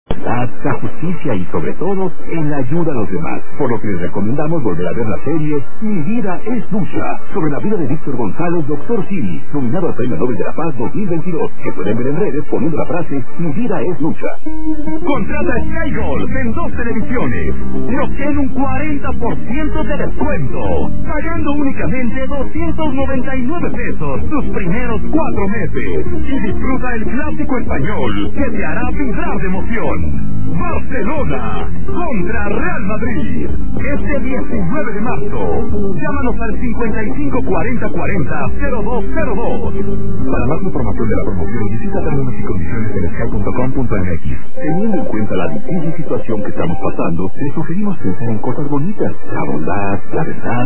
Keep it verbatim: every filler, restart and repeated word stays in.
La justicia y sobre todo en la ayuda a los demás, por lo que les recomendamos volver a ver la serie Mi vida es lucha, sobre la vida de Víctor González, doctor Simi, nominado al Premio Nobel de la Paz dos mil veintidós, que pueden ver en redes poniendo la frase Mi vida es lucha. Contrata Sky Gold en dos televisiones y obtén un cuarenta por ciento de descuento, pagando únicamente doscientos noventa y nueve pesos tus primeros cuatro meses, y disfruta el clásico español que te hará vibrar de emoción. Barcelona contra Real Madrid, este diecinueve de marzo. Llámanos al cincuenta y cinco cuarenta cuarenta cero dos cero dos. Para más información de la promoción, visita términos y condiciones en sky punto com punto m x. Teniendo en cuenta la difícil situación que estamos pasando, les sugerimos pensar en cosas bonitas, la bondad, la verdad,